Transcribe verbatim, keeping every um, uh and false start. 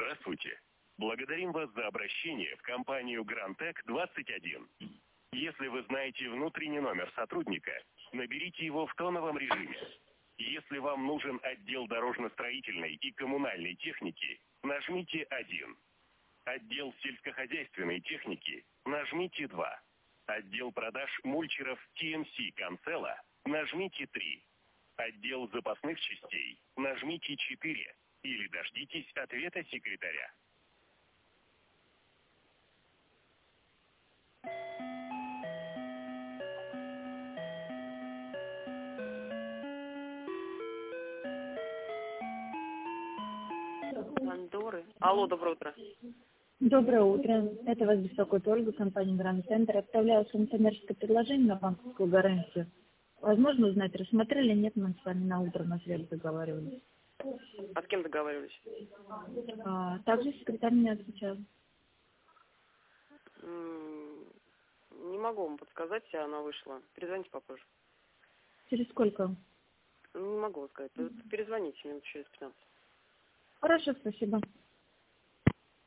Здравствуйте. Благодарим вас за обращение в компанию Грантек двадцать один. Если вы знаете внутренний номер сотрудника, наберите его в тоновом режиме. Если вам нужен отдел дорожно-строительной и коммунальной техники, нажмите один. Отдел сельскохозяйственной техники, нажмите два. Отдел продаж мульчеров ти эм си Канцела, нажмите три. Отдел запасных частей, нажмите четыре. Или дождитесь ответа секретаря. Андоры. Алло, доброе утро. Доброе утро. Это вас беспокоит Ольга, компания Гранд Центр. Отправляла вам коммерческое предложение на банковскую гарантию. Возможно узнать, рассмотрели, нет, мы с вами на утро на связь договаривались. А с кем договаривались? А, также секретарь меня отвечал. Не могу вам подсказать, она вышла. Перезвоните попозже. Через сколько? Не могу сказать. Перезвоните минут через пятнадцать. Хорошо, спасибо.